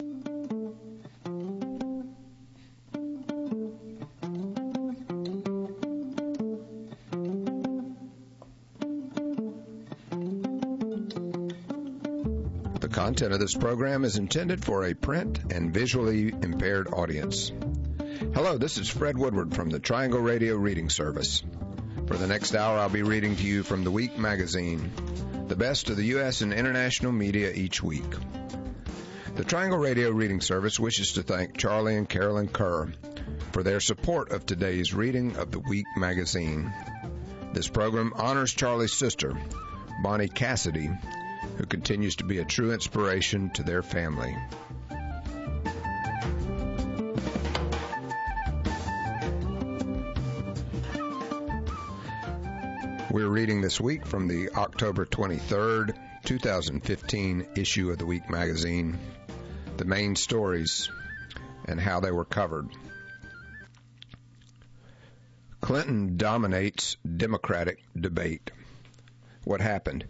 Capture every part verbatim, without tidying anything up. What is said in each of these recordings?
The content of this program is intended for a print and visually impaired audience. Hello, this is Fred Woodward from the Triangle Radio Reading Service. For the next hour, I'll be reading to you from The Week magazine, the best of the U S and international media each week. The Triangle Radio Reading Service wishes to thank Charlie and Carolyn Kerr for their support of today's reading of The Week magazine. This program honors Charlie's sister, Bonnie Cassidy, who continues to be a true inspiration to their family. We're reading this week from the October twenty-third, twenty fifteen issue of The Week magazine, the main stories and how they were covered. Clinton dominates Democratic debate. What happened?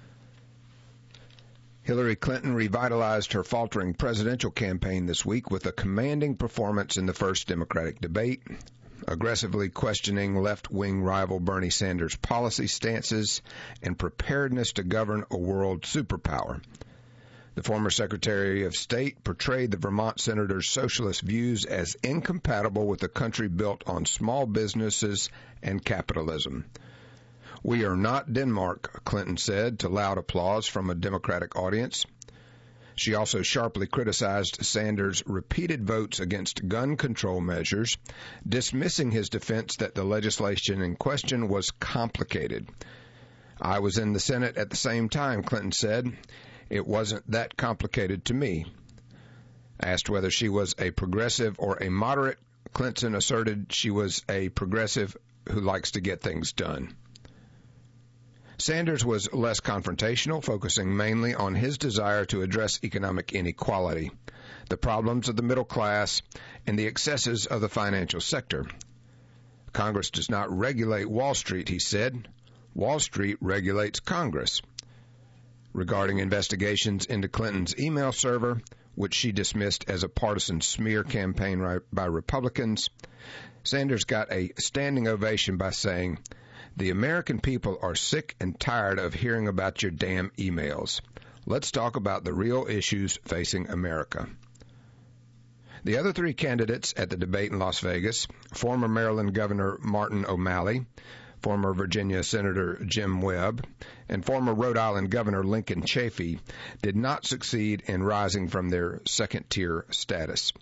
Hillary Clinton revitalized her faltering presidential campaign this week with a commanding performance in the first Democratic debate, aggressively questioning left-wing rival Bernie Sanders' policy stances and preparedness to govern a world superpower. The former Secretary of State portrayed the Vermont senator's socialist views as incompatible with a country built on small businesses and capitalism. "We are not Denmark," Clinton said to loud applause from a Democratic audience. She also sharply criticized Sanders' repeated votes against gun control measures, dismissing his defense that the legislation in question was complicated. "I was in the Senate at the same time," Clinton said. "It wasn't that complicated to me." Asked whether she was a progressive or a moderate, Clinton asserted she was a progressive who likes to get things done. Sanders was less confrontational, focusing mainly on his desire to address economic inequality, the problems of the middle class, and the excesses of the financial sector. "Congress does not regulate Wall Street," he said. "Wall Street regulates Congress." Regarding investigations into Clinton's email server, which she dismissed as a partisan smear campaign by Republicans, Sanders got a standing ovation by saying, "The American people are sick and tired of hearing about your damn emails. Let's talk about the real issues facing America." The other three candidates at the debate in Las Vegas, former Maryland Governor Martin O'Malley, former Virginia Senator Jim Webb, and former Rhode Island Governor Lincoln Chafee, did not succeed in rising from their second-tier status.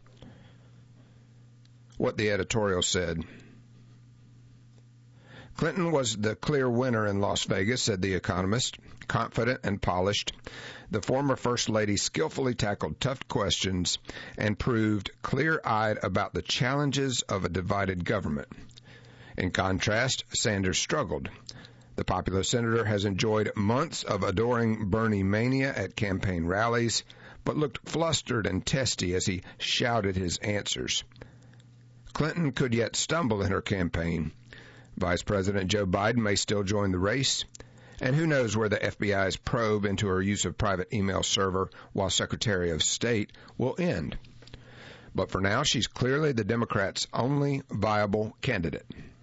What the editorial said. "Clinton was the clear winner in Las Vegas," said The Economist. "Confident and polished, the former First Lady skillfully tackled tough questions and proved clear-eyed about the challenges of a divided government. In contrast, Sanders struggled. The popular senator has enjoyed months of adoring Bernie mania at campaign rallies, but looked flustered and testy as he shouted his answers. Clinton could yet stumble in her campaign. Vice President Joe Biden may still join the race, and who knows where the F B I's probe into her use of private email server while Secretary of State will end. But for now, she's clearly the Democrats' only viable candidate."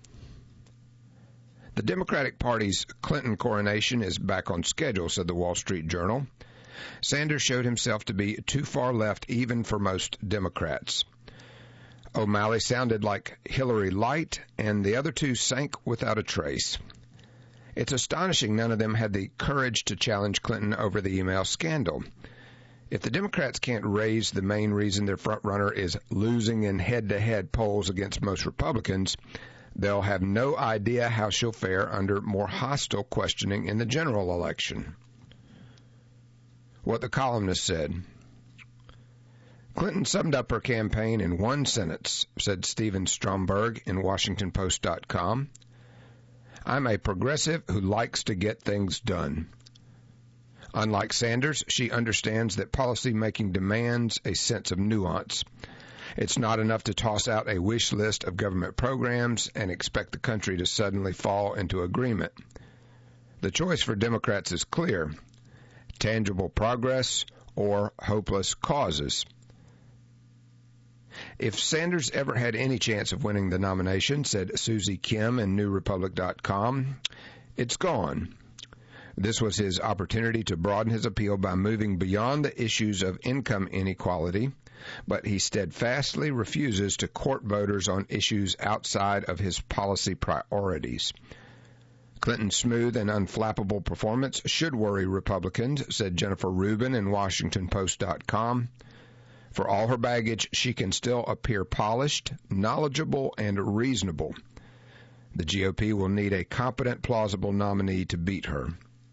The Democratic Party's Clinton coronation is back on schedule, said the Wall Street Journal. Sanders showed himself to be too far left even for most Democrats. O'Malley sounded like Hillary light, and the other two sank without a trace. It's astonishing none of them had the courage to challenge Clinton over the email scandal. If the Democrats can't raise the main reason their frontrunner is losing in head-to-head polls against most Republicans, they'll have no idea how she'll fare under more hostile questioning in the general election. What the columnist said. Clinton summed up her campaign in one sentence, said Stephen Stromberg in Washington Post dot com. "I'm a progressive who likes to get things done." Unlike Sanders, she understands that policymaking demands a sense of nuance. It's not enough to toss out a wish list of government programs and expect the country to suddenly fall into agreement. The choice for Democrats is clear: tangible progress or hopeless causes. If Sanders ever had any chance of winning the nomination, said Susie Kim in New Republic dot com, it's gone. This was his opportunity to broaden his appeal by moving beyond the issues of income inequality, but he steadfastly refuses to court voters on issues outside of his policy priorities. Clinton's smooth and unflappable performance should worry Republicans, said Jennifer Rubin in Washington Post dot com. For all her baggage, she can still appear polished, knowledgeable, and reasonable. The G O P will need a competent, plausible nominee to beat her.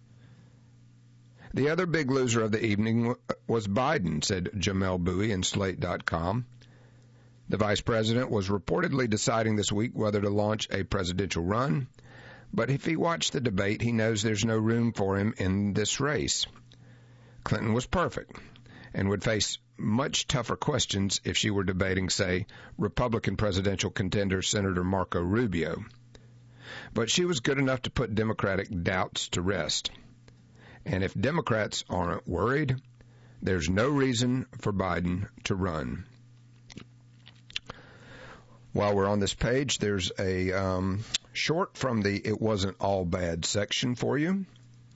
The other big loser of the evening was Biden, said Jamel Bowie in Slate dot com. The vice president was reportedly deciding this week whether to launch a presidential run, but if he watched the debate, he knows there's no room for him in this race. Clinton was perfect and would face much tougher questions if she were debating, say, Republican presidential contender Senator Marco Rubio. But she was good enough to put Democratic doubts to rest. And if Democrats aren't worried, there's no reason for Biden to run. While we're on this page, there's a um, short from the It Wasn't All Bad section for you.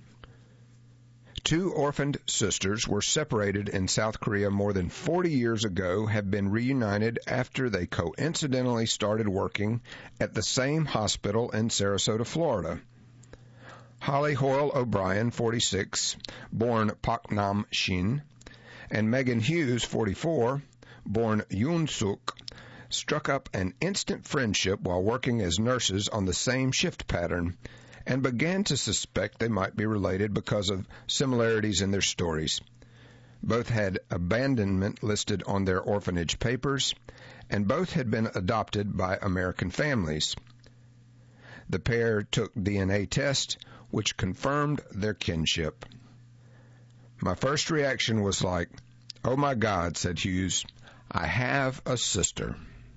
Two orphaned sisters were separated in South Korea more than forty years ago, have been reunited after they coincidentally started working at the same hospital in Sarasota, Florida. Holly Hoyle O'Brien, forty-six, born Pak Nam Shin, and Megan Hughes, forty-four, born Yoon Suk, struck up an instant friendship while working as nurses on the same shift pattern, and began to suspect they might be related because of similarities in their stories. Both had abandonment listed on their orphanage papers, and both had been adopted by American families. The pair took D N A tests, which confirmed their kinship. My first reaction was like, "Oh my God," said Hughes, "I have a sister."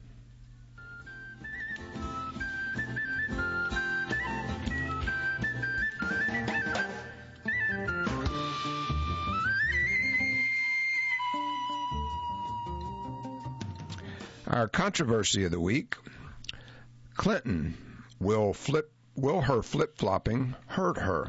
Our controversy of the week: Clinton, will flip will her flip-flopping hurt her?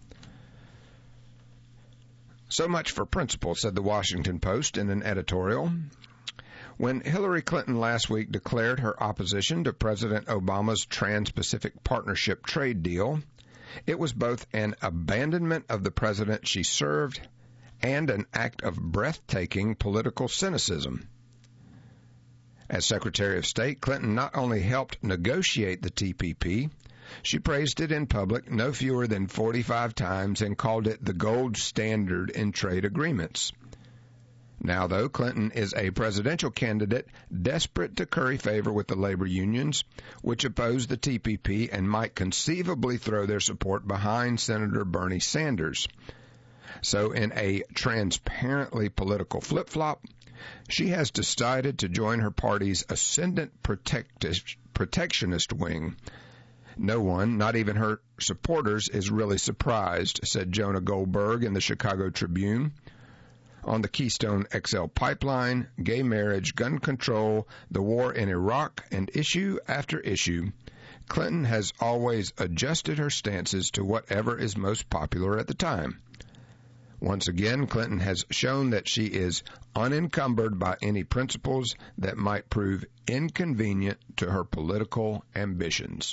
So much for principle, said the Washington Post in an editorial. When Hillary Clinton last week declared her opposition to President Obama's Trans-Pacific Partnership trade deal, it was both an abandonment of the president she served and an act of breathtaking political cynicism. As Secretary of State, Clinton not only helped negotiate the T P P, she praised it in public no fewer than forty-five times and called it the gold standard in trade agreements. Now, though, Clinton is a presidential candidate desperate to curry favor with the labor unions, which oppose the T P P and might conceivably throw their support behind Senator Bernie Sanders. So in a transparently political flip-flop, she has decided to join her party's ascendant protecti- protectionist wing. No one, not even her supporters, is really surprised, said Jonah Goldberg in the Chicago Tribune. On the Keystone X L pipeline, gay marriage, gun control, the war in Iraq, and issue after issue, Clinton has always adjusted her stances to whatever is most popular at the time. Once again, Clinton has shown that she is unencumbered by any principles that might prove inconvenient to her political ambitions.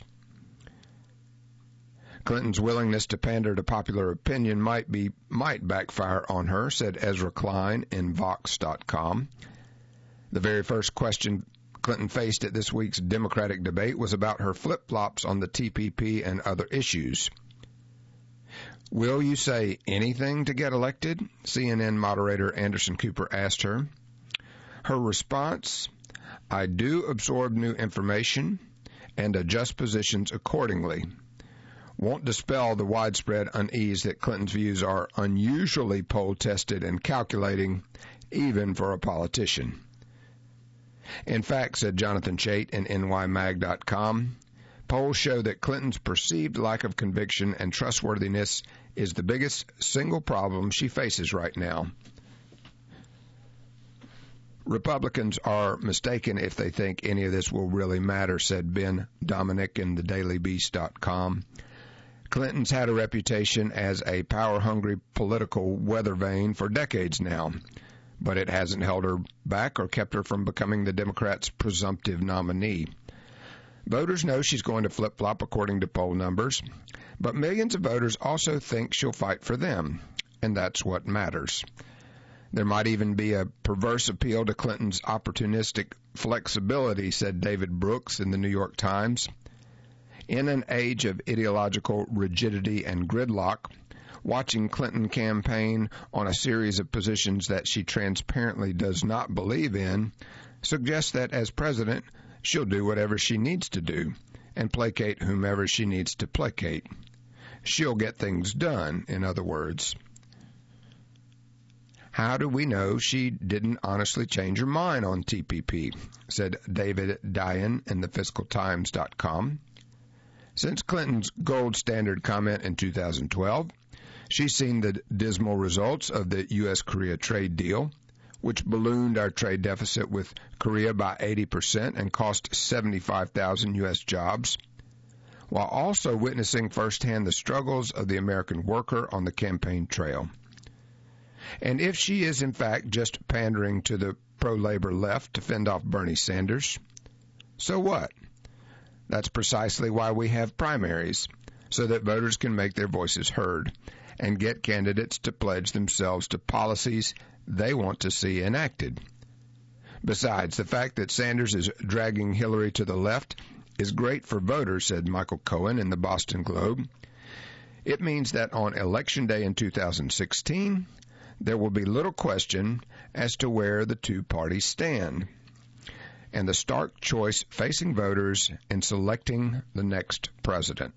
Clinton's willingness to pander to popular opinion might be might backfire on her, said Ezra Klein in Vox dot com. The very first question Clinton faced at this week's Democratic debate was about her flip-flops on the T P P and other issues. Will you say anything to get elected? C N N moderator Anderson Cooper asked her. Her response: I do absorb new information and adjust positions accordingly. Won't dispel the widespread unease that Clinton's views are unusually poll-tested and calculating, even for a politician. In fact, said Jonathan Chait in N Y mag dot com, polls show that Clinton's perceived lack of conviction and trustworthiness is the biggest single problem she faces right now. Republicans are mistaken if they think any of this will really matter, said Ben Dominic in the daily beast dot com. Clinton's had a reputation as a power-hungry political weather vane for decades now, but it hasn't held her back or kept her from becoming the Democrats' presumptive nominee. Voters know she's going to flip-flop according to poll numbers, but millions of voters also think she'll fight for them, and that's what matters. There might even be a perverse appeal to Clinton's opportunistic flexibility, said David Brooks in the New York Times. In an age of ideological rigidity and gridlock, watching Clinton campaign on a series of positions that she transparently does not believe in suggests that as president, she'll do whatever she needs to do and placate whomever she needs to placate. She'll get things done, in other words. How do we know she didn't honestly change her mind on T P P, said David Dayen in the fiscal times dot com. Since Clinton's gold standard comment in two thousand twelve, she's seen the dismal results of the U S Korea trade deal, which ballooned our trade deficit with Korea by eighty percent and cost seventy-five thousand U S jobs, while also witnessing firsthand the struggles of the American worker on the campaign trail. And if she is, in fact, just pandering to the pro-labor left to fend off Bernie Sanders, so what? That's precisely why we have primaries, so that voters can make their voices heard and get candidates to pledge themselves to policies they want to see enacted. Besides, the fact that Sanders is dragging Hillary to the left is great for voters, said Michael Cohen in the Boston Globe. It means that on Election Day in two thousand sixteen, there will be little question as to where the two parties stand, and the stark choice facing voters in selecting the next president.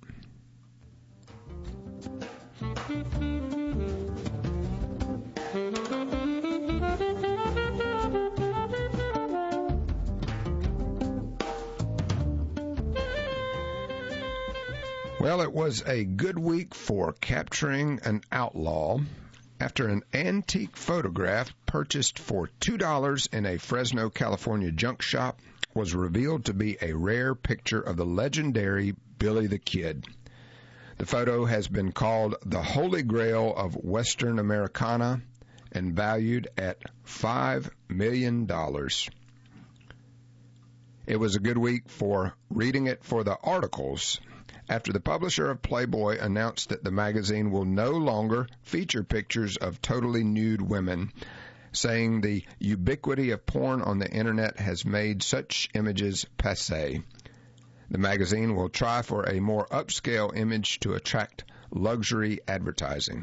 Well, it was a good week for capturing an outlaw after an antique photograph purchased for two dollars in a Fresno, California junk shop was revealed to be a rare picture of the legendary Billy the Kid. The photo has been called the Holy Grail of Western Americana and valued at five million dollars. It was a good week for reading it for the articles, after the publisher of Playboy announced that the magazine will no longer feature pictures of totally nude women, saying the ubiquity of porn on the internet has made such images passé. The magazine will try for a more upscale image to attract luxury advertising.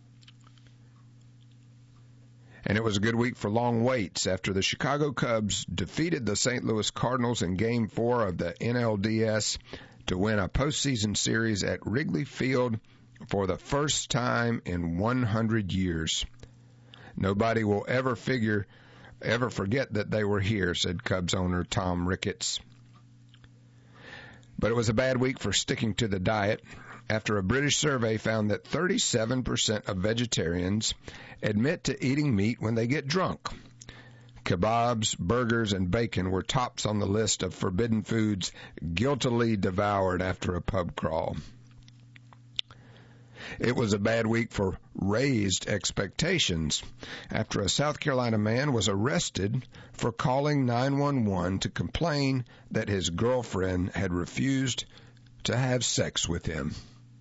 And it was a good week for long waits after the Chicago Cubs defeated the Saint Louis Cardinals in Game four of the N L D S to win a postseason series at Wrigley Field for the first time in one hundred years. Nobody will ever figure, ever forget that they were here, said Cubs owner Tom Ricketts. But it was a bad week for sticking to the diet after a British survey found that thirty-seven percent of vegetarians admit to eating meat when they get drunk. Kebabs, burgers, and bacon were tops on the list of forbidden foods guiltily devoured after a pub crawl. It was a bad week for raised expectations after a South Carolina man was arrested for calling nine one one to complain that his girlfriend had refused to have sex with him.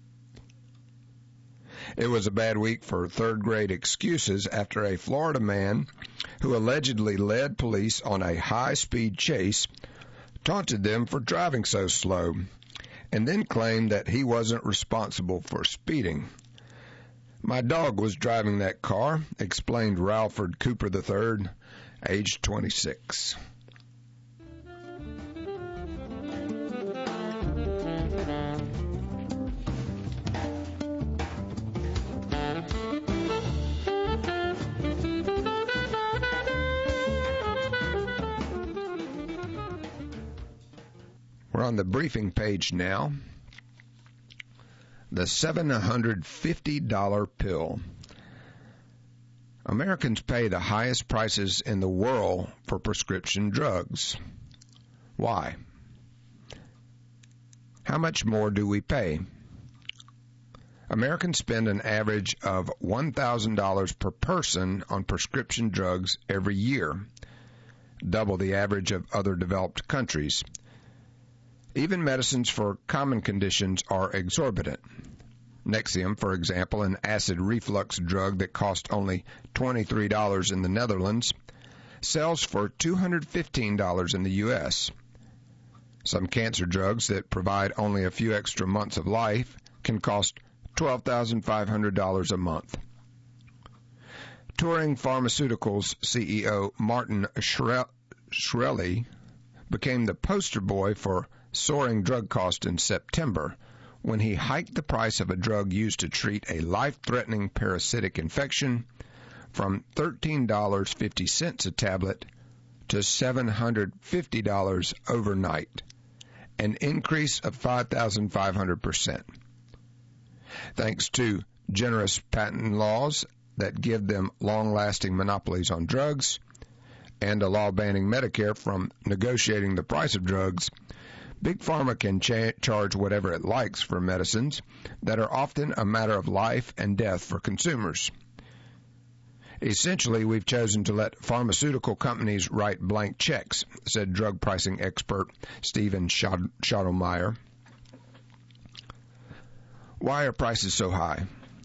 It was a bad week for third-grade excuses after a Florida man who allegedly led police on a high-speed chase taunted them for driving so slow and then claimed that he wasn't responsible for speeding. My dog was driving that car, explained Ralford Cooper the third, age twenty-six. We're on the briefing page now. The seven hundred fifty dollars pill. Americans pay the highest prices in the world for prescription drugs. Why? How much more do we pay? Americans spend an average of one thousand dollars per person on prescription drugs every year, double the average of other developed countries. Even medicines for common conditions are exorbitant. Nexium, for example, an acid reflux drug that costs only twenty-three dollars in the Netherlands, sells for two hundred fifteen dollars in the U S Some cancer drugs that provide only a few extra months of life can cost twelve thousand five hundred dollars a month. Turing Pharmaceuticals C E O Martin Shkreli became the poster boy for soaring drug costs in September when he hiked the price of a drug used to treat a life-threatening parasitic infection from thirteen dollars and fifty cents a tablet to seven hundred fifty dollars overnight, an increase of five thousand five hundred percent. Thanks to generous patent laws that give them long-lasting monopolies on drugs and a law banning Medicare from negotiating the price of drugs, Big Pharma can cha- charge whatever it likes for medicines that are often a matter of life and death for consumers. Essentially, we've chosen to let pharmaceutical companies write blank checks, said drug pricing expert Stephen Schottelmeyer. Why are prices so high?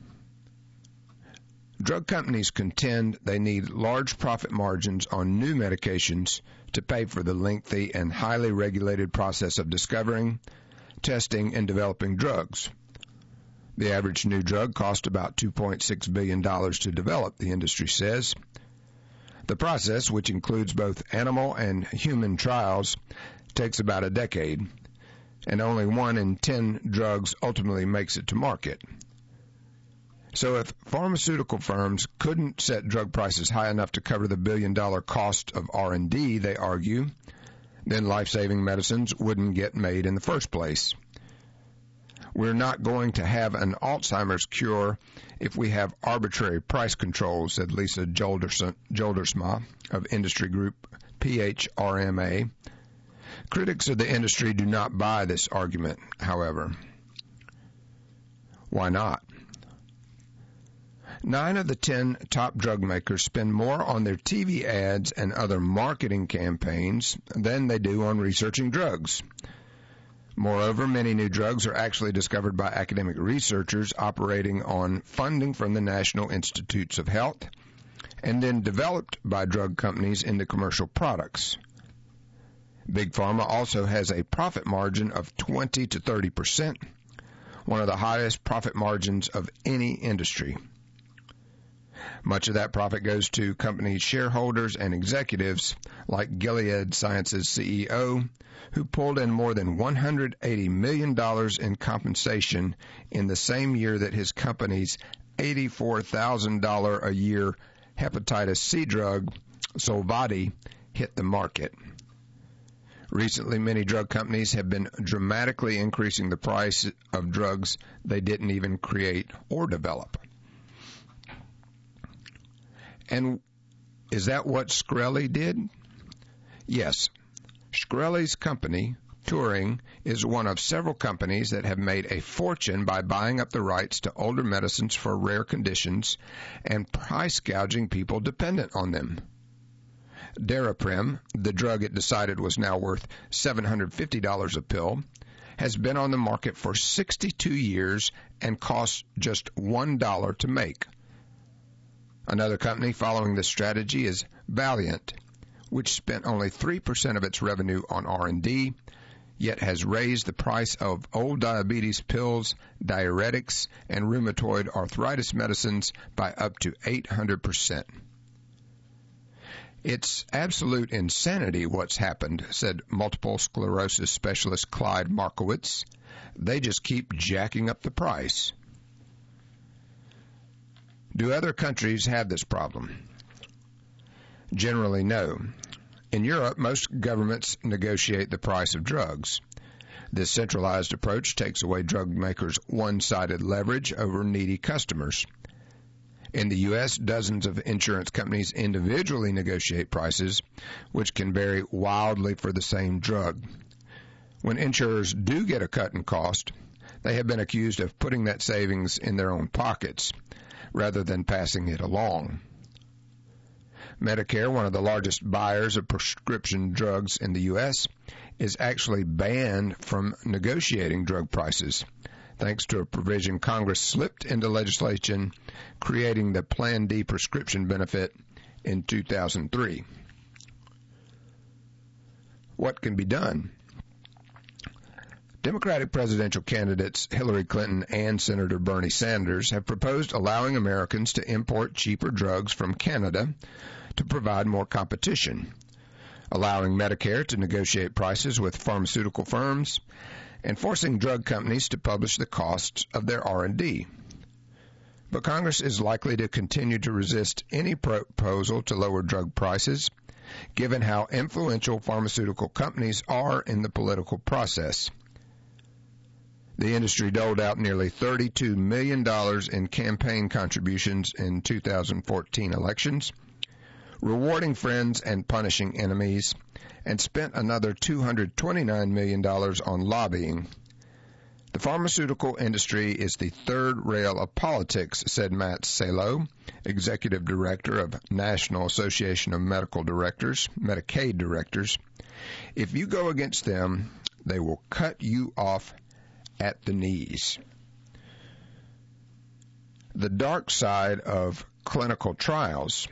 Drug companies contend they need large profit margins on new medications to pay for the lengthy and highly regulated process of discovering, testing, and developing drugs. The average new drug costs about two point six billion dollars to develop, the industry says. The process, which includes both animal and human trials, takes about a decade, and only one in ten drugs ultimately makes it to market. So if pharmaceutical firms couldn't set drug prices high enough to cover the billion-dollar cost of R and D, they argue, then life-saving medicines wouldn't get made in the first place. We're not going to have an Alzheimer's cure if we have arbitrary price controls, said Lisa Joldersma of industry group P H R M A. Critics of the industry do not buy this argument, however. Why not? Nine of the ten top drug makers spend more on their T V ads and other marketing campaigns than they do on researching drugs. Moreover, many new drugs are actually discovered by academic researchers operating on funding from the National Institutes of Health and then developed by drug companies into commercial products. Big Pharma also has a profit margin of twenty to thirty percent, one of the highest profit margins of any industry. Much of that profit goes to company shareholders and executives like Gilead Sciences C E O, who pulled in more than one hundred eighty million dollars in compensation in the same year that his company's eighty-four thousand dollars a year hepatitis C drug, Sovaldi, hit the market. Recently, many drug companies have been dramatically increasing the price of drugs they didn't even create or develop. And is that what Shkreli did? Yes. Shkreli's company, Turing, is one of several companies that have made a fortune by buying up the rights to older medicines for rare conditions and price gouging people dependent on them. Daraprim, the drug it decided was now worth seven hundred fifty dollars a pill, has been on the market for sixty-two years and costs just one dollar to make. Another company following this strategy is Valeant, which spent only three percent of its revenue on R and D, yet has raised the price of old diabetes pills, diuretics, and rheumatoid arthritis medicines by up to eight hundred percent. It's absolute insanity what's happened, said multiple sclerosis specialist Clyde Markowitz. They just keep jacking up the price. Do other countries have this problem? Generally, no. In Europe, most governments negotiate the price of drugs. This centralized approach takes away drug makers' one-sided leverage over needy customers. In the U S, dozens of insurance companies individually negotiate prices, which can vary wildly for the same drug. When insurers do get a cut in cost, they have been accused of putting that savings in their own pockets rather than passing it along. Medicare, one of the largest buyers of prescription drugs in the U S, is actually banned from negotiating drug prices, thanks to a provision Congress slipped into legislation creating the Plan D prescription benefit in two thousand three. What can be done? Democratic presidential candidates Hillary Clinton and Senator Bernie Sanders have proposed allowing Americans to import cheaper drugs from Canada to provide more competition, allowing Medicare to negotiate prices with pharmaceutical firms, and forcing drug companies to publish the costs of their R and D. But Congress is likely to continue to resist any proposal to lower drug prices, given how influential pharmaceutical companies are in the political process. The industry doled out nearly thirty-two million dollars in campaign contributions in two thousand fourteen elections, rewarding friends and punishing enemies, and spent another two hundred twenty-nine million dollars on lobbying. The pharmaceutical industry is the third rail of politics, said Matt Salo, Executive Director of National Association of Medical Directors, Medicaid Directors. If you go against them, they will cut you off at the knees. The dark side of clinical trials.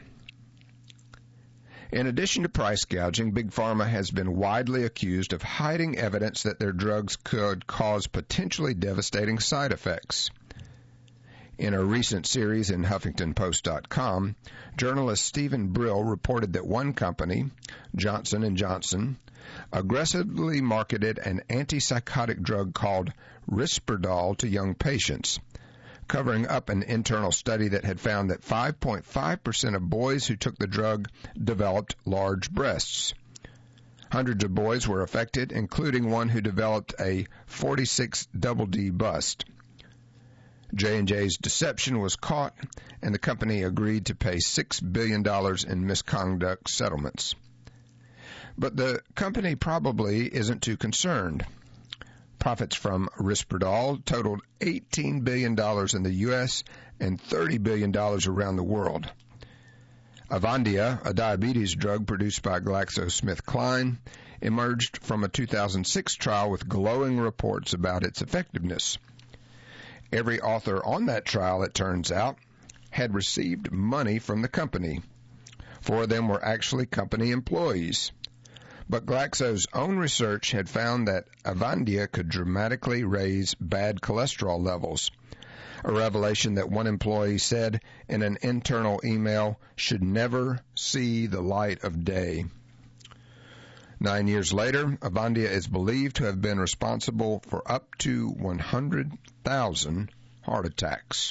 In addition to price gouging, Big Pharma has been widely accused of hiding evidence that their drugs could cause potentially devastating side effects. In a recent series in Huffington Post dot com, journalist Stephen Brill reported that one company, Johnson and Johnson, aggressively marketed an antipsychotic drug called Risperdal to young patients, covering up an internal study that had found that five point five percent of boys who took the drug developed large breasts. Hundreds of boys were affected, including one who developed a forty-six double D bust. J and J's deception was caught, and the company agreed to pay six billion dollars in misconduct settlements. But the company probably isn't too concerned. Profits from Risperdal totaled eighteen billion dollars in the U S and thirty billion dollars around the world. Avandia, a diabetes drug produced by GlaxoSmithKline, emerged from a two thousand six trial with glowing reports about its effectiveness. Every author on that trial, it turns out, had received money from the company. Four of them were actually company employees. But Glaxo's own research had found that Avandia could dramatically raise bad cholesterol levels, a revelation that one employee said in an internal email should never see the light of day. Nine years later, Avandia is believed to have been responsible for up to one hundred thousand heart attacks.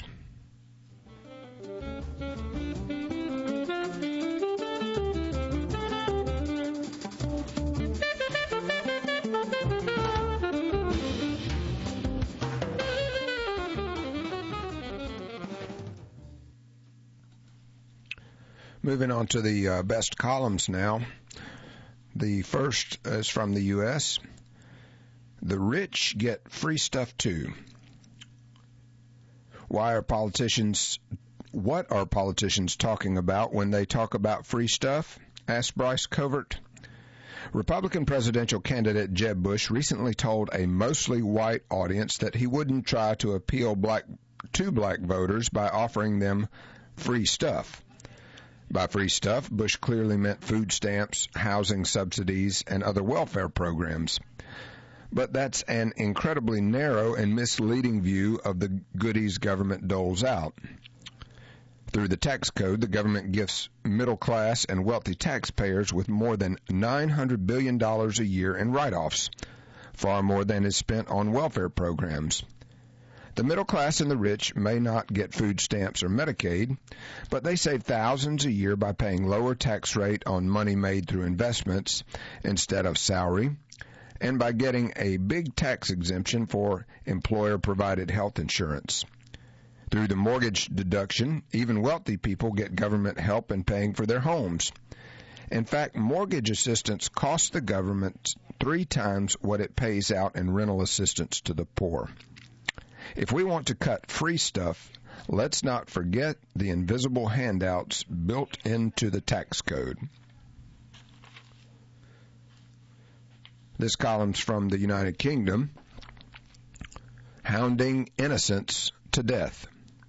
Moving on to the uh, best columns now. The first is from the U S The rich get free stuff too. Why are politicians, what are politicians talking about when they talk about free stuff? Asked Bryce Covert. Republican presidential candidate Jeb Bush recently told a mostly white audience that he wouldn't try to appeal black to black voters by offering them free stuff. By free stuff, Bush clearly meant food stamps, housing subsidies, and other welfare programs. But that's an incredibly narrow and misleading view of the goodies government doles out. Through the tax code, the government gifts middle-class and wealthy taxpayers with more than nine hundred billion dollars a year in write-offs, far more than is spent on welfare programs. The middle class and the rich may not get food stamps or Medicaid, but they save thousands a year by paying lower tax rate on money made through investments instead of salary, and by getting a big tax exemption for employer-provided health insurance. Through the mortgage deduction, even wealthy people get government help in paying for their homes. In fact, mortgage assistance costs the government three times what it pays out in rental assistance to the poor. If we want to cut free stuff, let's not forget the invisible handouts built into the tax code. This column's from the United Kingdom. Hounding innocents to death.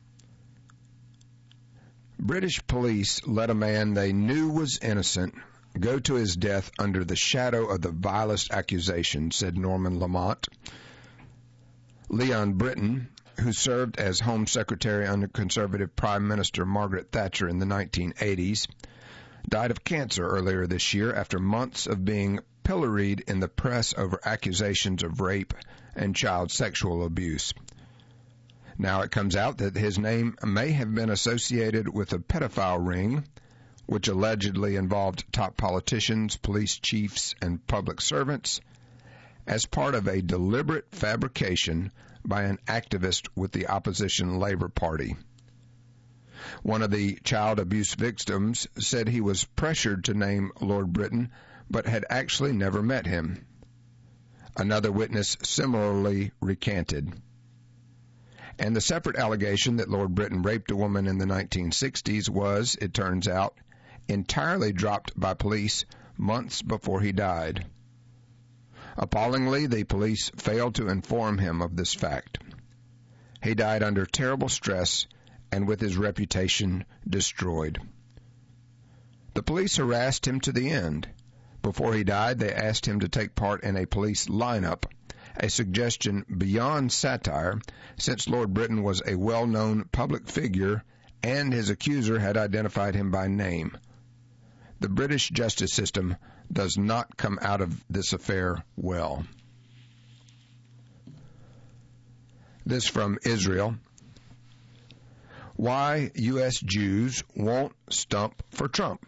British police let a man they knew was innocent go to his death under the shadow of the vilest accusation, said Norman Lamont. Leon Britton, who served as Home Secretary under Conservative Prime Minister Margaret Thatcher in the nineteen eighties, died of cancer earlier this year after months of being pilloried in the press over accusations of rape and child sexual abuse. Now it comes out that his name may have been associated with a pedophile ring, which allegedly involved top politicians, police chiefs, and public servants, as part of a deliberate fabrication by an activist with the opposition Labour Party. One of the child abuse victims said he was pressured to name Lord Britton, but had actually never met him. Another witness similarly recanted. And the separate allegation that Lord Britton raped a woman in the nineteen sixties was, it turns out, entirely dropped by police months before he died. Appallingly, the police failed to inform him of this fact. He died under terrible stress and with his reputation destroyed. The police harassed him to the end. Before he died, they asked him to take part in a police lineup, a suggestion beyond satire, since Lord Britton was a well-known public figure and his accuser had identified him by name. The British justice system does not come out of this affair well. This from Israel. Why U S Jews won't stump for Trump.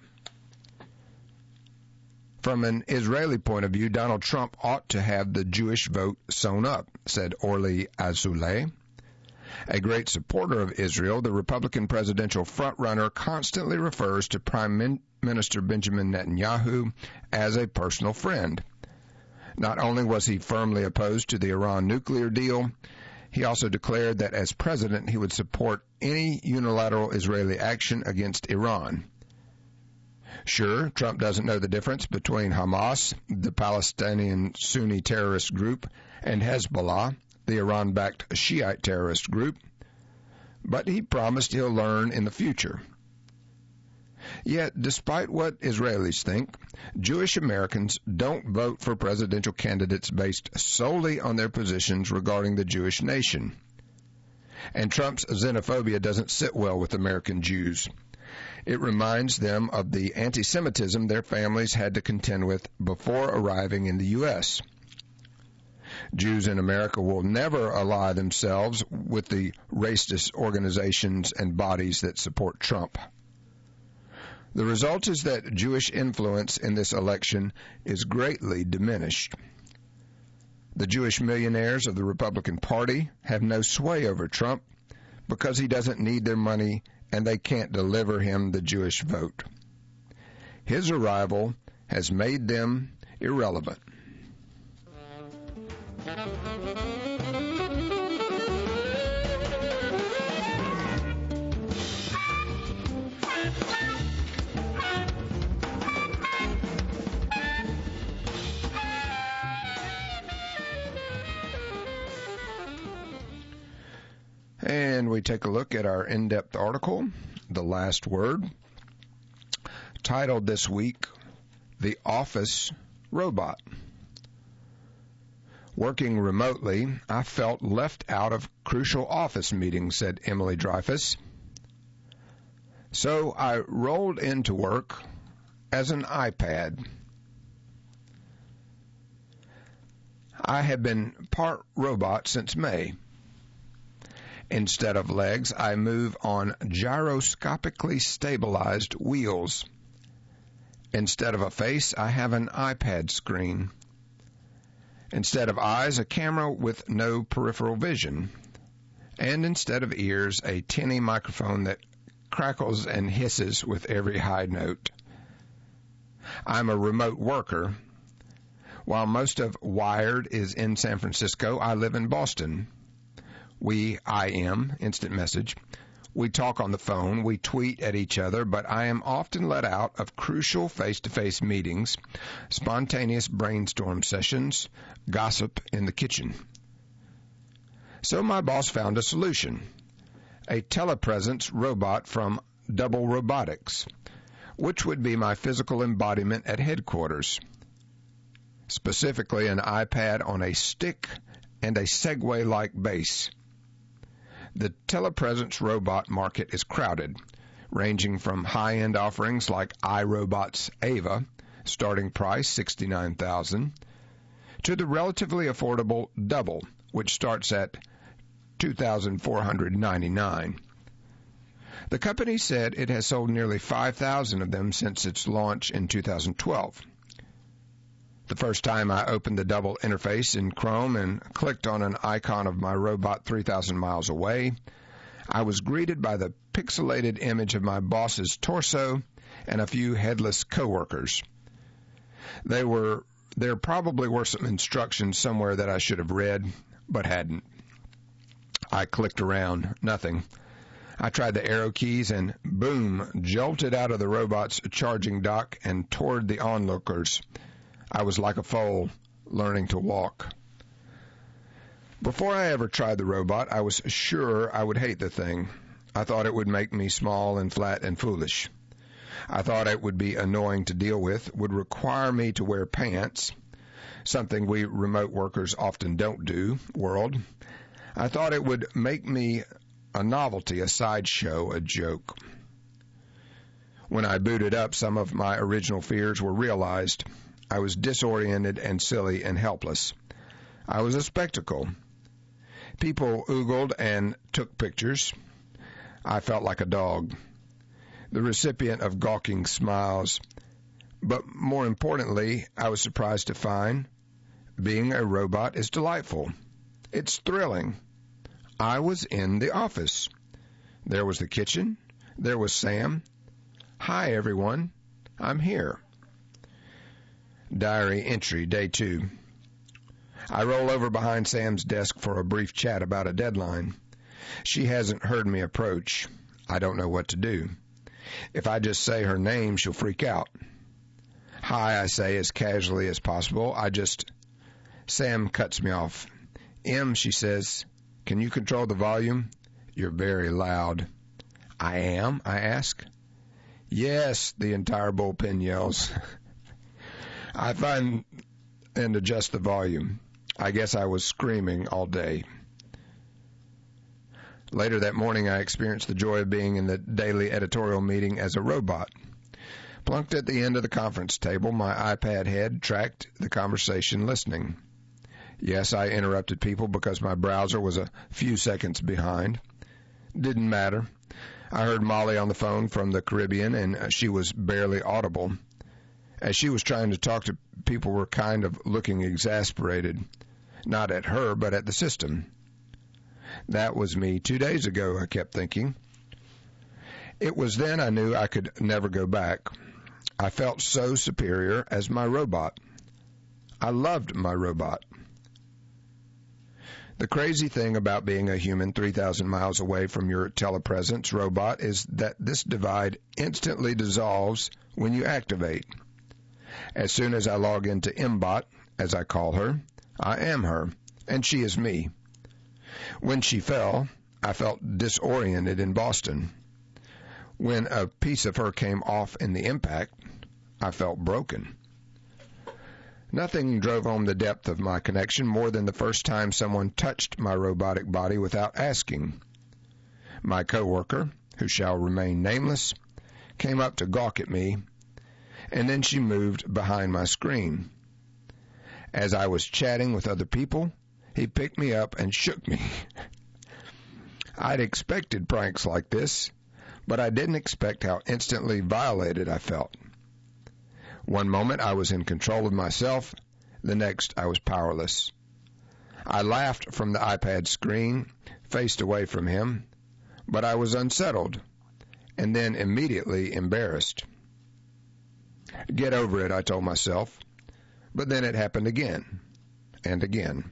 From an Israeli point of view, Donald Trump ought to have the Jewish vote sewn up, said Orly Azoulay. A great supporter of Israel, the Republican presidential frontrunner constantly refers to Prime Minister Benjamin Netanyahu as a personal friend. Not only was he firmly opposed to the Iran nuclear deal, he also declared that as president he would support any unilateral Israeli action against Iran. Sure, Trump doesn't know the difference between Hamas, the Palestinian Sunni terrorist group, and Hezbollah, the Iran-backed Shiite terrorist group, but he promised he'll learn in the future. Yet, despite what Israelis think, Jewish Americans don't vote for presidential candidates based solely on their positions regarding the Jewish nation. And Trump's xenophobia doesn't sit well with American Jews. It reminds them of the anti-Semitism their families had to contend with before arriving in the U S Jews in America will never ally themselves with the racist organizations and bodies that support Trump. The result is that Jewish influence in this election is greatly diminished. The Jewish millionaires of the Republican Party have no sway over Trump because he doesn't need their money and they can't deliver him the Jewish vote. His arrival has made them irrelevant. And we take a look at our in-depth article, The Last Word, titled this week, The Office Robot. Working remotely, I felt left out of crucial office meetings, said Emily Dreyfus. So I rolled into work as an iPad. I have been part robot since May. Instead of legs, I move on gyroscopically stabilized wheels. Instead of a face, I have an iPad screen. Instead of eyes, a camera with no peripheral vision. and instead of ears, a tinny microphone that crackles and hisses with every high note. I'm a remote worker. While most of Wired is in San Francisco, I live in Boston. We, I am, instant message. We talk on the phone, we tweet at each other, but I am often let out of crucial face-to-face meetings, spontaneous brainstorm sessions, gossip in the kitchen. So my boss found a solution, a telepresence robot from Double Robotics, which would be my physical embodiment at headquarters. Specifically, an iPad on a stick and a Segway-like base. The telepresence robot market is crowded, ranging from high-end offerings like iRobot's Ava, starting price sixty-nine thousand dollars, to the relatively affordable Double, which starts at two thousand four hundred ninety-nine dollars. The company said it has sold nearly five thousand of them since its launch in two thousand twelve. The first time I opened the Double interface in Chrome and clicked on an icon of my robot three thousand miles away, I was greeted by the pixelated image of my boss's torso and a few headless coworkers. They were, there probably were some instructions somewhere that I should have read, but hadn't. I clicked around, nothing. I tried the arrow keys and, boom, jolted out of the robot's charging dock and toward the onlookers. I was like a foal, learning to walk. Before I ever tried the robot, I was sure I would hate the thing. I thought it would make me small and flat and foolish. I thought it would be annoying to deal with, would require me to wear pants, something we remote workers often don't do, world. I thought it would make me a novelty, a sideshow, a joke. When I booted up, some of my original fears were realized. I was disoriented and silly and helpless. I was a spectacle. People oogled and took pictures. I felt like a dog, the recipient of gawking smiles. But more importantly, I was surprised to find being a robot is delightful. It's thrilling. I was in the office. There was the kitchen. There was Sam. Hi, everyone. I'm here. Diary entry, day two. I roll over behind Sam's desk for a brief chat about a deadline. She hasn't heard me approach. I don't know what to do. If I just say her name, she'll freak out. Hi, I say as casually as possible. I just... Sam cuts me off. Em, she says, can you control the volume? You're very loud. I am, I ask. Yes, the entire bullpen yells. I find and adjust the volume. I guess I was screaming all day. Later that morning, I experienced the joy of being in the daily editorial meeting as a robot. Plunked at the end of the conference table, my iPad head tracked the conversation, listening. Yes, I interrupted people because my browser was a few seconds behind. Didn't matter. I heard Molly on the phone from the Caribbean, and she was barely audible. As she was trying to talk to people were kind of looking exasperated. Not at her, but at the system. That was me two days ago, I kept thinking. It was then I knew I could never go back. I felt so superior as my robot. I loved my robot. The crazy thing about being a human three thousand miles away from your telepresence robot is that this divide instantly dissolves when you activate. As soon as I log into Mbot, as I call her, I am her, and she is me. When she fell, I felt disoriented in Boston. When a piece of her came off in the impact, I felt broken. Nothing drove home the depth of my connection more than the first time someone touched my robotic body without asking. My coworker, who shall remain nameless, came up to gawk at me, and then she moved behind my screen. As I was chatting with other people, he picked me up and shook me. I'd expected pranks like this, but I didn't expect how instantly violated I felt. One moment I was in control of myself, the next I was powerless. I laughed from the iPad screen, faced away from him, but I was unsettled and then immediately embarrassed. Get over it, I told myself, but then it happened again and again.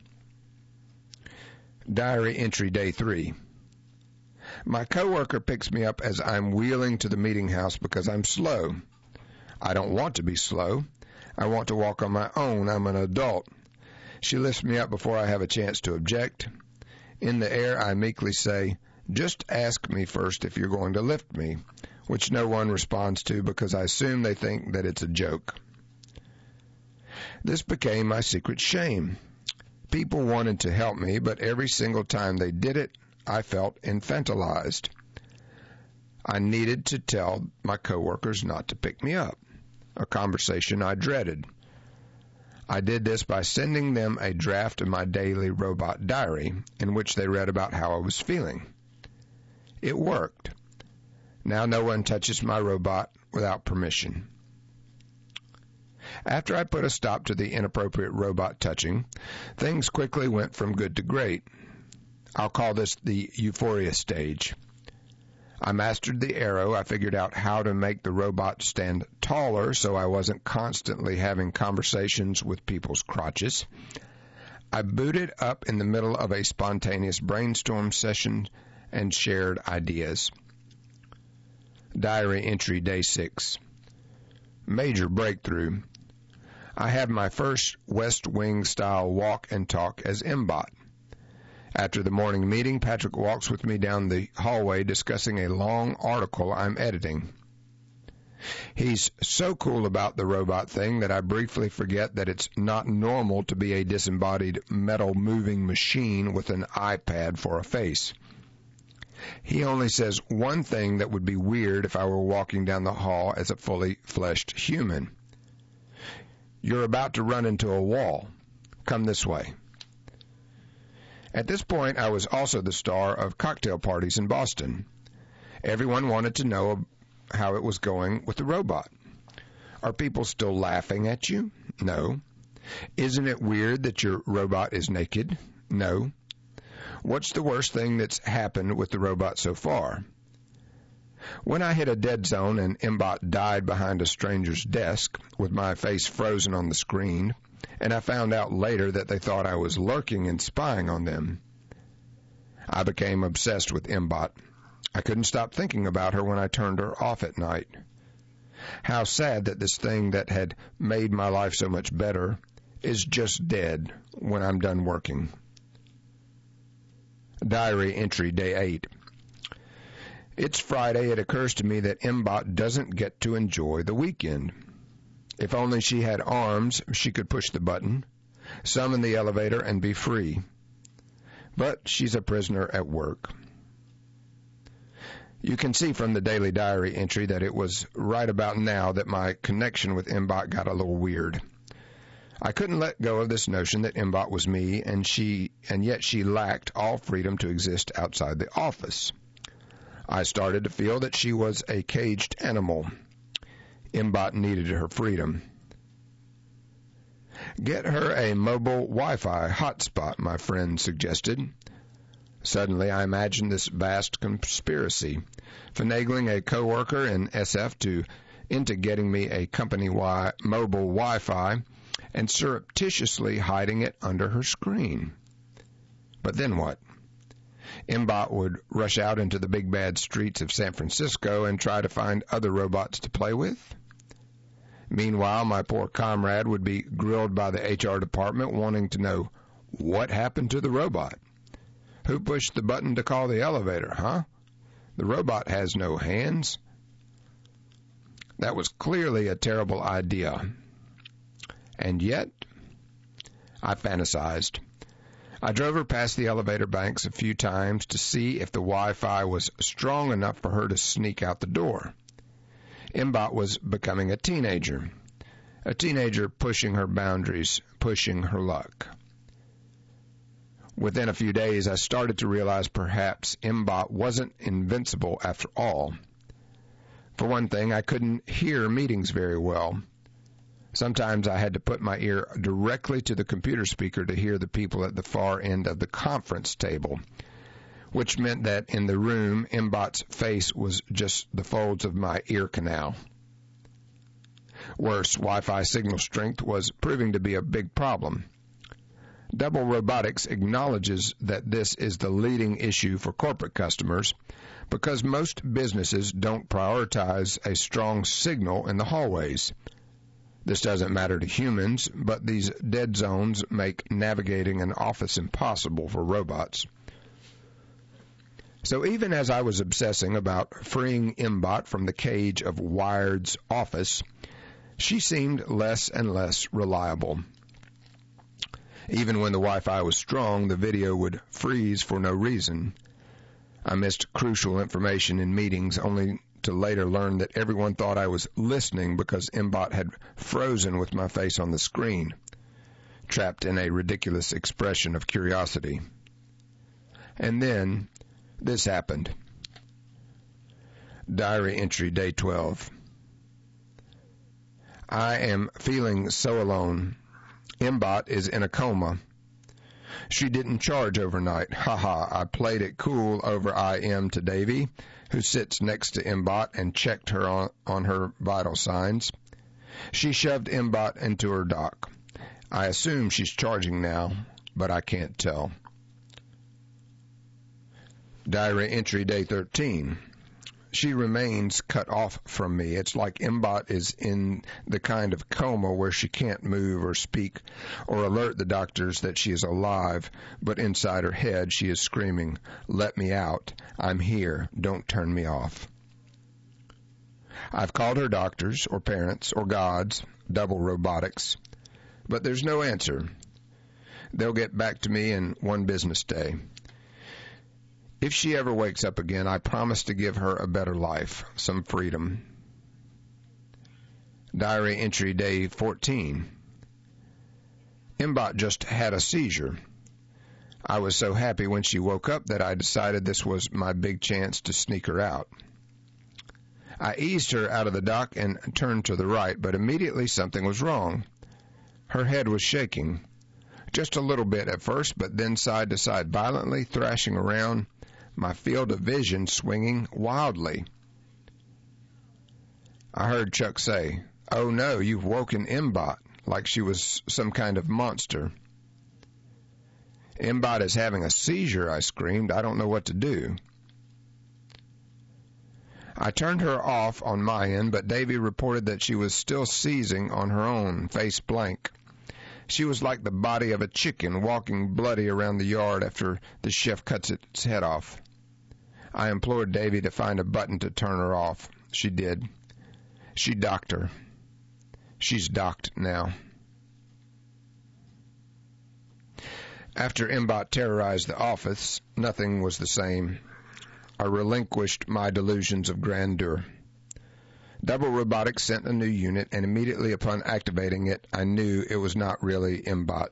Diary entry day three. My coworker picks me up as I'm wheeling to the meeting house because I'm slow. I don't want to be slow. I want to walk on my own. I'm an adult. She lifts me up before I have a chance to object. In the air, I meekly say, "Just ask me first if you're going to lift me," which no one responds to because I assume they think that it's a joke. This became my secret shame. People wanted to help me, but every single time they did it, I felt infantilized. I needed to tell my coworkers not to pick me up, a conversation I dreaded. I did this by sending them a draft of my daily robot diary in which they read about how I was feeling. It worked. Now no one touches my robot without permission. After I put a stop to the inappropriate robot touching, things quickly went from good to great. I'll call this the euphoria stage. I mastered the arrow. I figured out how to make the robot stand taller so I wasn't constantly having conversations with people's crotches. I booted up in the middle of a spontaneous brainstorm session and shared ideas. Diary entry day six. Major breakthrough. I had my first West Wing style walk and talk as M-Bot. After the morning meeting, Patrick walks with me down the hallway discussing a long article I'm editing. He's so cool about the robot thing that I briefly forget that it's not normal to be a disembodied metal moving machine with an iPad for a face. He only says one thing that would be weird if I were walking down the hall as a fully fleshed human. You're about to run into a wall. Come this way. At this point, I was also the star of cocktail parties in Boston. Everyone wanted to know how it was going with the robot. Are people still laughing at you? No. Isn't it weird that your robot is naked? No. What's the worst thing that's happened with the robot so far? When I hit a dead zone and M-Bot died behind a stranger's desk with my face frozen on the screen, and I found out later that they thought I was lurking and spying on them, I became obsessed with M-Bot. I couldn't stop thinking about her when I turned her off at night. How sad that this thing that had made my life so much better is just dead when I'm done working. Diary entry day eight. It's Friday. It occurs to me that M-Bot doesn't get to enjoy the weekend. If only she had arms, she could push the button, summon the elevator, and be free. But she's a prisoner at work. You can see from the daily diary entry that it was right about now that my connection with M-Bot got a little weird. I couldn't let go of this notion that M-Bot was me, and she, and yet she lacked all freedom to exist outside the office. I started to feel that she was a caged animal. M-Bot needed her freedom. Get her a mobile Wi-Fi hotspot, my friend suggested. Suddenly, I imagined this vast conspiracy, finagling a coworker in S F to into getting me a company wi- mobile Wi-Fi and surreptitiously hiding it under her screen. But then what? M-Bot would rush out into the big bad streets of San Francisco and try to find other robots to play with. Meanwhile, my poor comrade would be grilled by the H R department wanting to know what happened to the robot. Who pushed the button to call the elevator, huh? The robot has no hands. That was clearly a terrible idea. And yet, I fantasized. I drove her past the elevator banks a few times to see if the Wi-Fi was strong enough for her to sneak out the door. M-Bot was becoming a teenager, a teenager pushing her boundaries, pushing her luck. Within a few days, I started to realize perhaps M-Bot wasn't invincible after all. For one thing, I couldn't hear meetings very well. Sometimes I had to put my ear directly to the computer speaker to hear the people at the far end of the conference table, which meant that in the room, MBot's face was just the folds of my ear canal. Worse, Wi-Fi signal strength was proving to be a big problem. Double Robotics acknowledges that this is the leading issue for corporate customers because most businesses don't prioritize a strong signal in the hallways. This doesn't matter to humans, but these dead zones make navigating an office impossible for robots. So even as I was obsessing about freeing MBot from the cage of Wired's office, she seemed less and less reliable. Even when the Wi-Fi was strong, the video would freeze for no reason. I missed crucial information in meetings only to later learn that everyone thought I was listening because MBot had frozen with my face on the screen, trapped in a ridiculous expression of curiosity. And then this happened. Diary entry, day twelve. I am feeling so alone. MBot is in a coma. She didn't charge overnight. Haha, I played it cool over I M to Davy, who sits next to MBot, and checked her on, on her vital signs. She shoved MBot into her dock. I assume she's charging now, but I can't tell. Diary entry, day thirteen. She remains cut off from me. It's like MBot is in the kind of coma where she can't move or speak or alert the doctors that she is alive, but inside her head she is screaming, "Let me out. I'm here. Don't turn me off." I've called her doctors or parents or gods, Double Robotics, but there's no answer. They'll get back to me in one business day. If she ever wakes up again, I promise to give her a better life, some freedom. Diary entry, day fourteen. MBot just had a seizure. I was so happy when she woke up that I decided this was my big chance to sneak her out. I eased her out of the dock and turned to the right, but immediately something was wrong. Her head was shaking, just a little bit at first, but then side to side, violently thrashing around, my field of vision swinging wildly. I heard Chuck say, "Oh no, you've woken MBot," like she was some kind of monster. "MBot is having a seizure," I screamed. "I don't know what to do." I turned her off on my end, but Davy reported that she was still seizing on her own, face blank. She was like the body of a chicken walking bloody around the yard after the chef cuts its head off. I implored Davy to find a button to turn her off. She did. She docked her. She's docked now. After MBot terrorized the office, nothing was the same. I relinquished my delusions of grandeur. Double Robotics sent a new unit, and immediately upon activating it, I knew it was not really MBot.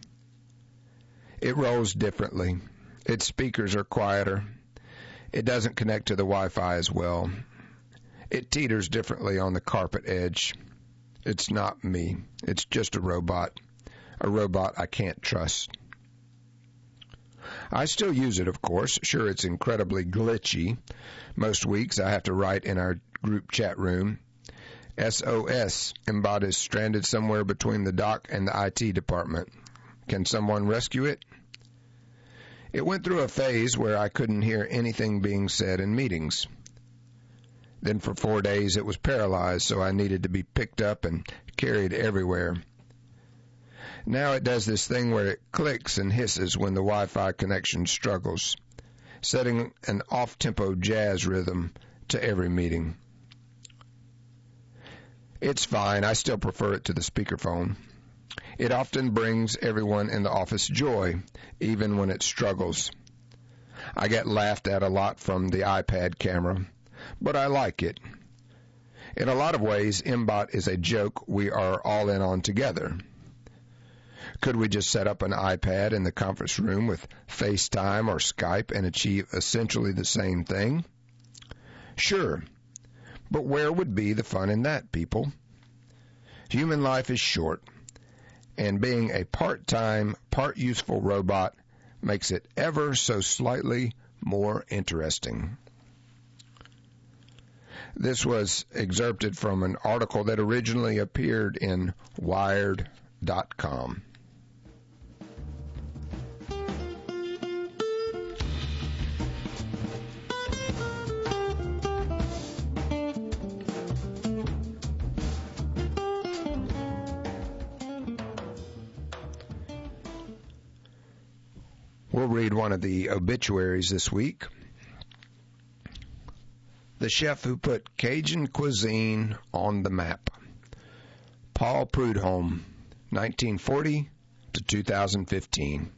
It rolls differently. Its speakers are quieter. It doesn't connect to the Wi-Fi as well. It teeters differently on the carpet edge. It's not me. It's just a robot. A robot I can't trust. I still use it, of course. Sure, it's incredibly glitchy. Most weeks I have to write in our group chat room, S O S, MBot is stranded somewhere between the dock and the I T department. Can someone rescue it? It went through a phase where I couldn't hear anything being said in meetings. Then for four days it was paralyzed, so I needed to be picked up and carried everywhere. Now it does this thing where it clicks and hisses when the Wi-Fi connection struggles, setting an off-tempo jazz rhythm to every meeting. It's fine. I still prefer it to the speakerphone. It often brings everyone in the office joy, even when it struggles. I get laughed at a lot from the iPad camera, but I like it. In a lot of ways, MBot is a joke we are all in on together. Could we just set up an iPad in the conference room with FaceTime or Skype and achieve essentially the same thing? Sure, but where would be the fun in that, people? Human life is short, and being a part-time, part-useful robot makes it ever so slightly more interesting. This was excerpted from an article that originally appeared in Wired dot com. We'll read one of the obituaries this week. The chef who put Cajun cuisine on the map. Paul Prudhomme, nineteen forty to two thousand fifteen.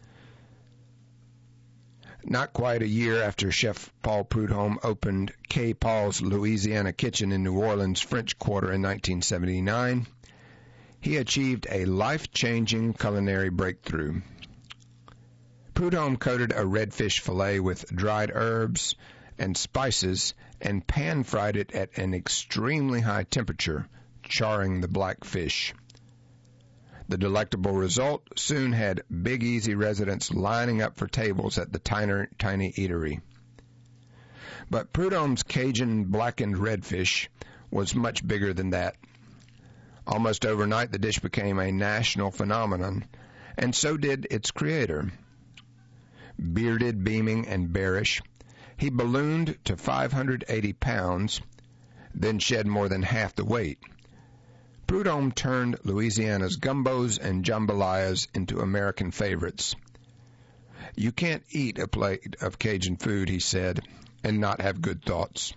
Not quite a year after Chef Paul Prudhomme opened K. Paul's Louisiana Kitchen in New Orleans, French Quarter in nineteen seventy-nine, he achieved a life-changing culinary breakthrough. Prudhomme coated a redfish fillet with dried herbs and spices and pan-fried it at an extremely high temperature, charring the black fish. The delectable result soon had Big Easy residents lining up for tables at the tiny, tiny eatery. But Prudhomme's Cajun blackened redfish was much bigger than that. Almost overnight, the dish became a national phenomenon, and so did its creator. Bearded, beaming, and bearish, he ballooned to five hundred eighty pounds, then shed more than half the weight. Prudhomme turned Louisiana's gumbos and jambalayas into American favorites. You can't eat a plate of Cajun food, he said, and not have good thoughts.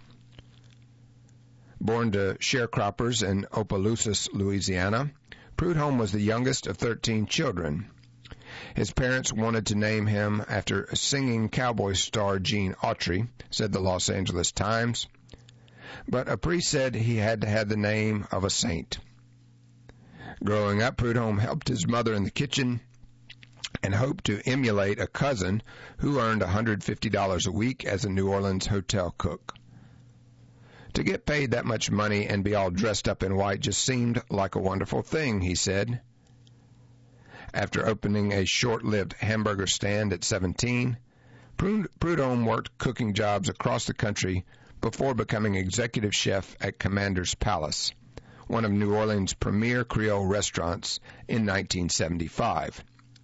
Born to sharecroppers in Opelousas, Louisiana, Prudhomme was the youngest of thirteen children. His parents wanted to name him after singing cowboy star Gene Autry, said the Los Angeles Times. But a priest said he had to have the name of a saint. Growing up, Prudhomme helped his mother in the kitchen and hoped to emulate a cousin who earned one hundred fifty dollars a week as a New Orleans hotel cook. To get paid that much money and be all dressed up in white just seemed like a wonderful thing, he said. After opening a short-lived hamburger stand at seventeen, Prudhomme worked cooking jobs across the country before becoming executive chef at Commander's Palace, one of New Orleans' premier Creole restaurants, in nineteen seventy-five.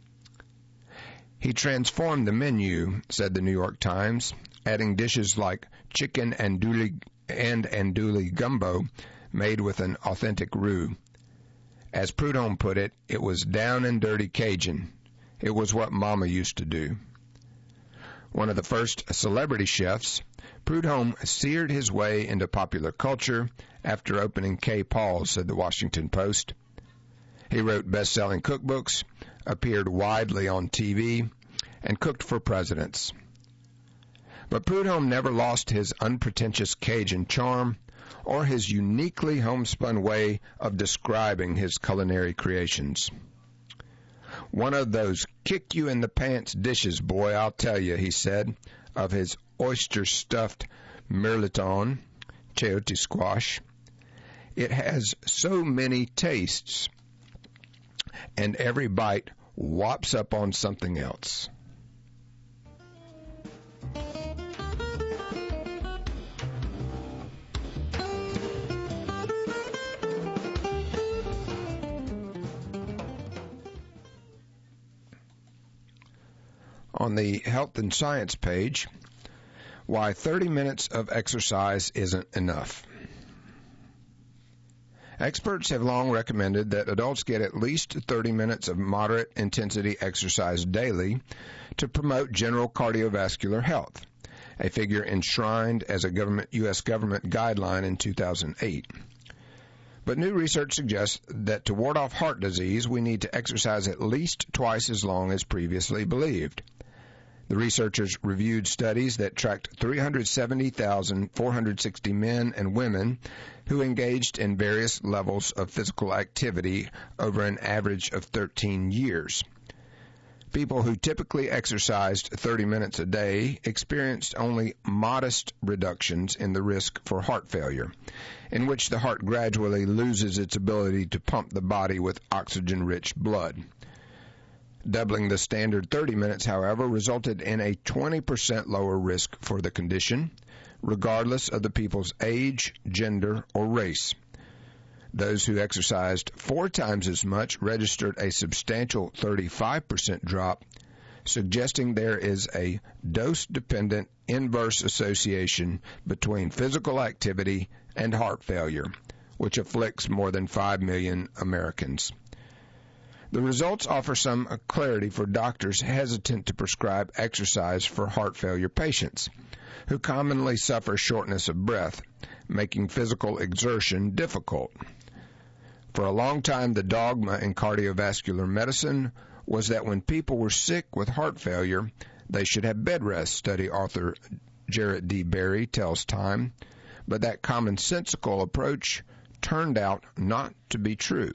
He transformed the menu, said the New York Times, adding dishes like chicken andouille and andouille gumbo made with an authentic roux. As Prudhomme put it, it was down and dirty Cajun. It was what Mama used to do. One of the first celebrity chefs, Prudhomme seared his way into popular culture after opening K. Paul's, said the Washington Post. He wrote best-selling cookbooks, appeared widely on T V, and cooked for presidents. But Prudhomme never lost his unpretentious Cajun charm or his uniquely homespun way of describing his culinary creations. One of those kick-you-in-the-pants dishes, boy, I'll tell you, he said, of his oyster-stuffed mirliton, chayote squash. It has so many tastes, and every bite whops up on something else. On the Health and Science page, why thirty minutes of exercise isn't enough. Experts have long recommended that adults get at least thirty minutes of moderate intensity exercise daily to promote general cardiovascular health, a figure enshrined as a government, U S government guideline in two thousand eight. But new research suggests that to ward off heart disease, we need to exercise at least twice as long as previously believed. The researchers reviewed studies that tracked three hundred seventy thousand four hundred sixty men and women who engaged in various levels of physical activity over an average of thirteen years. People who typically exercised thirty minutes a day experienced only modest reductions in the risk for heart failure, in which the heart gradually loses its ability to pump the body with oxygen-rich blood. Doubling the standard thirty minutes, however, resulted in a twenty percent lower risk for the condition, regardless of the people's age, gender, or race. Those who exercised four times as much registered a substantial thirty-five percent drop, suggesting there is a dose-dependent inverse association between physical activity and heart failure, which afflicts more than five million Americans. The results offer some clarity for doctors hesitant to prescribe exercise for heart failure patients, who commonly suffer shortness of breath, making physical exertion difficult. For a long time, the dogma in cardiovascular medicine was that when people were sick with heart failure, they should have bed rest, study author Jarrett D. Berry tells Time, but that commonsensical approach turned out not to be true.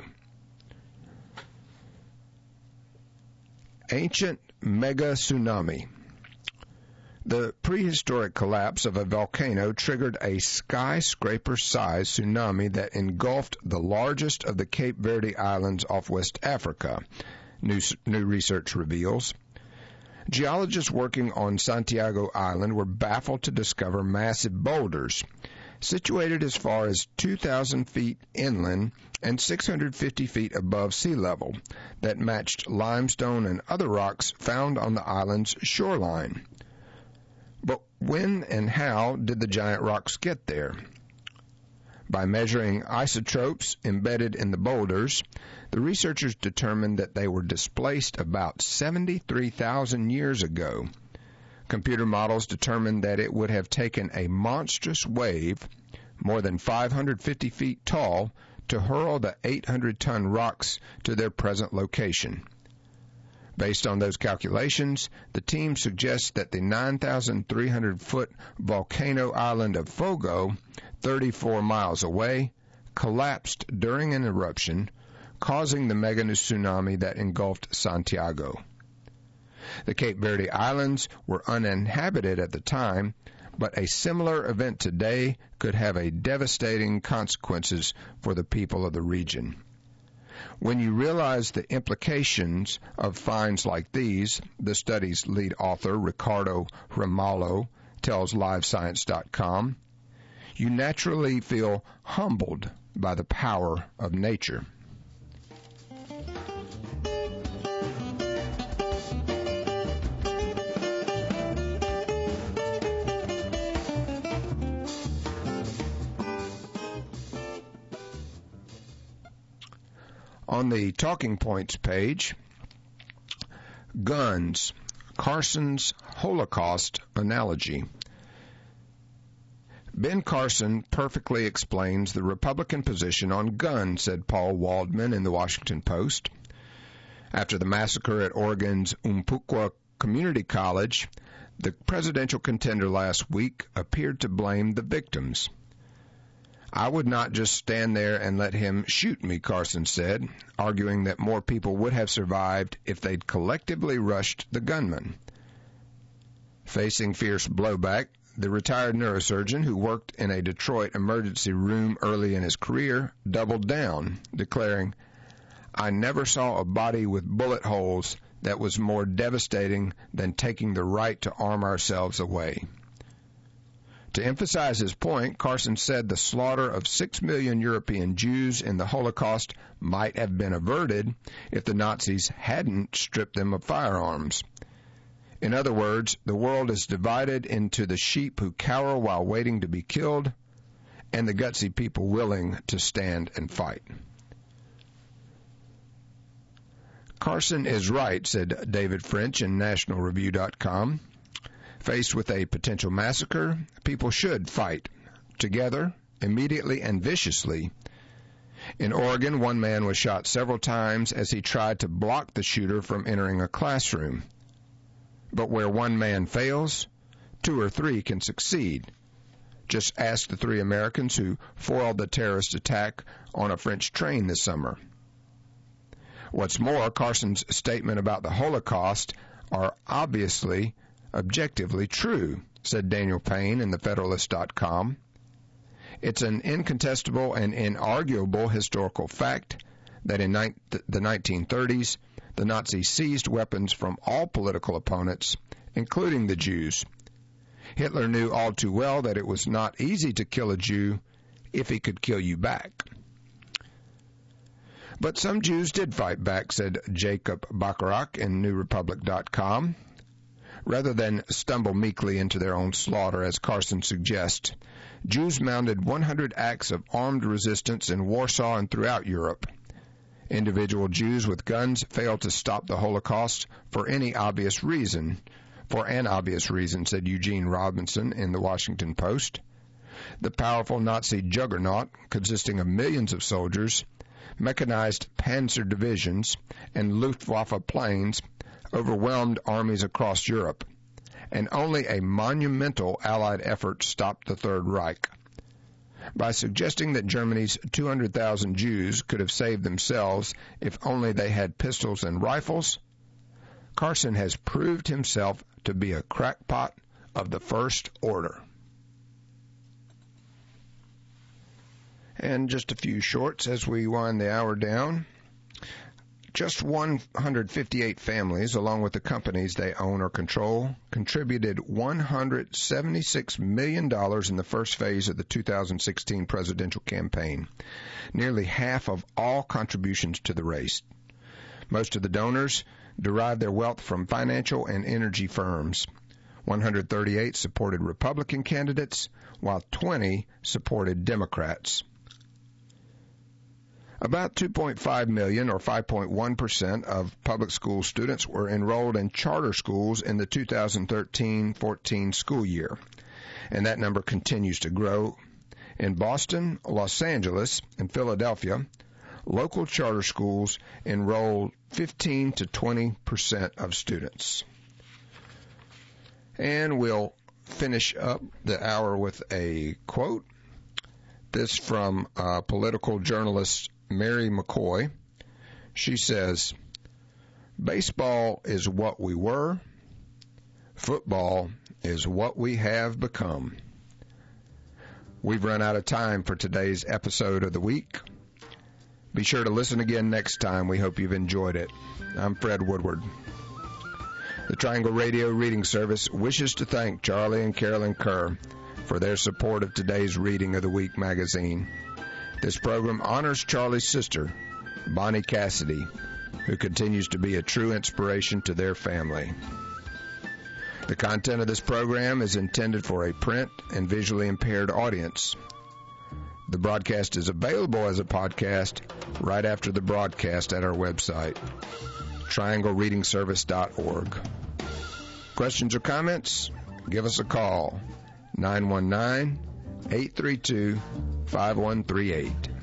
Ancient mega tsunami. The prehistoric collapse of a volcano triggered a skyscraper-sized tsunami that engulfed the largest of the Cape Verde Islands off West Africa, new, new research reveals. Geologists working on Santiago Island were baffled to discover massive boulders, situated as far as two thousand feet inland and six hundred fifty feet above sea level, that matched limestone and other rocks found on the island's shoreline. But when and how did the giant rocks get there? By measuring isotopes embedded in the boulders, the researchers determined that they were displaced about seventy-three thousand years ago. Computer models determined that it would have taken a monstrous wave, more than five hundred fifty feet tall, to hurl the eight hundred ton rocks to their present location. Based on those calculations, the team suggests that the nine thousand three hundred foot volcano island of Fogo, thirty-four miles away, collapsed during an eruption, causing the mega tsunami that engulfed Santiago. The Cape Verde Islands were uninhabited at the time, but a similar event today could have a devastating consequences for the people of the region. When you realize the implications of finds like these, the study's lead author, Ricardo Ramalho, tells live science dot com, you naturally feel humbled by the power of nature. On the Talking Points page, guns, Carson's Holocaust analogy. Ben Carson perfectly explains the Republican position on guns, said Paul Waldman in the Washington Post. After the massacre at Oregon's Umpqua Community College, the presidential contender last week appeared to blame the victims. I would not just stand there and let him shoot me, Carson said, arguing that more people would have survived if they'd collectively rushed the gunman. Facing fierce blowback, the retired neurosurgeon who worked in a Detroit emergency room early in his career doubled down, declaring, I never saw a body with bullet holes that was more devastating than taking the right to arm ourselves away. To emphasize his point, Carson said the slaughter of six million European Jews in the Holocaust might have been averted if the Nazis hadn't stripped them of firearms. In other words, the world is divided into the sheep who cower while waiting to be killed and the gutsy people willing to stand and fight. Carson is right, said David French in National Review dot com. Faced with a potential massacre, people should fight, together, immediately and viciously. In Oregon, one man was shot several times as he tried to block the shooter from entering a classroom. But where one man fails, two or three can succeed. Just ask the three Americans who foiled the terrorist attack on a French train this summer. What's more, Carson's statement about the Holocaust are obviously objectively true, said Daniel Payne in the Federalist dot com. It's an incontestable and inarguable historical fact that in ni- the nineteen thirties, the Nazis seized weapons from all political opponents, including the Jews. Hitler knew all too well that it was not easy to kill a Jew if he could kill you back. But some Jews did fight back, said Jacob Bacharach in New Republic dot com. Rather than stumble meekly into their own slaughter, as Carson suggests, Jews mounted one hundred acts of armed resistance in Warsaw and throughout Europe. Individual Jews with guns failed to stop the Holocaust for any obvious reason, for an obvious reason, said Eugene Robinson in the Washington Post. The powerful Nazi juggernaut, consisting of millions of soldiers, mechanized panzer divisions, and Luftwaffe planes, overwhelmed armies across Europe, and only a monumental Allied effort stopped the Third Reich. By suggesting that Germany's two hundred thousand Jews could have saved themselves if only they had pistols and rifles, Carson has proved himself to be a crackpot of the first order. And just a few shorts as we wind the hour down. Just one hundred fifty-eight families, along with the companies they own or control, contributed one hundred seventy-six million dollars in the first phase of the two thousand sixteen presidential campaign, nearly half of all contributions to the race. Most of the donors derived their wealth from financial and energy firms. one hundred thirty-eight supported Republican candidates, while twenty supported Democrats. About two point five million, or five point one percent, of public school students were enrolled in charter schools in the two thousand thirteen fourteen school year, and that number continues to grow. In Boston, Los Angeles, and Philadelphia, local charter schools enroll fifteen to twenty percent of students. And we'll finish up the hour with a quote. This from uh, political journalist Mary McCoy. She says, "Baseball is what we were. Football is what we have become." We've run out of time for today's episode of the week. Be sure to listen again next time. We hope you've enjoyed it. I'm Fred Woodward. The Triangle Radio Reading Service wishes to thank Charlie and Carolyn Kerr for their support of today's Reading of the Week magazine. This program honors Charlie's sister, Bonnie Cassidy, who continues to be a true inspiration to their family. The content of this program is intended for a print and visually impaired audience. The broadcast is available as a podcast right after the broadcast at our website, triangle reading service dot org. Questions or comments? Give us a call, nine one nine, eight three two, five one three eight.